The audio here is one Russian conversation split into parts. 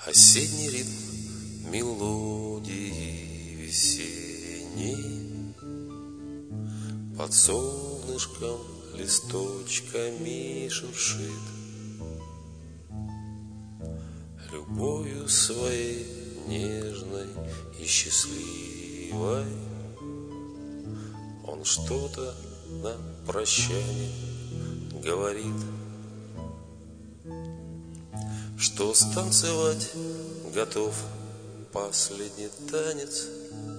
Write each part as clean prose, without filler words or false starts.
Осенний ритм мелодии весенней под солнышком листочками шуршит. Любовью своей нежной и счастливой он что-то на прощание говорит, что станцевать готов последний танец.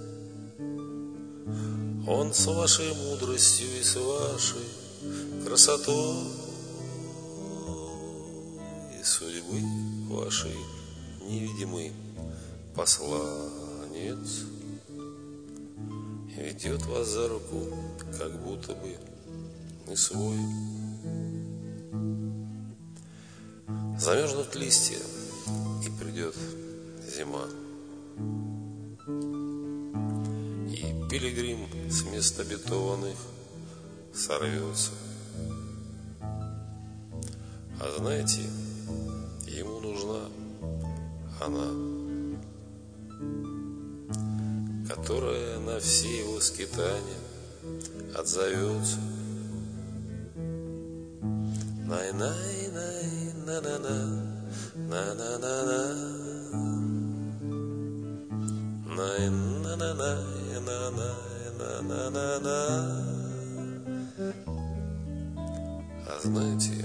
Он с вашей мудростью и с вашей красотой и судьбы вашей невидимый посланец ведет вас за руку, как будто бы не свой. Замерзнут листья, и придет зима, и пилигрим с мест обетованных сорвется. А знаете, ему нужна она, которая на все его скитания отзовется. Най-най-най, на-на-на, на-на-на-на, най-на-на-най, на-най, на-на-на-на. А знаете,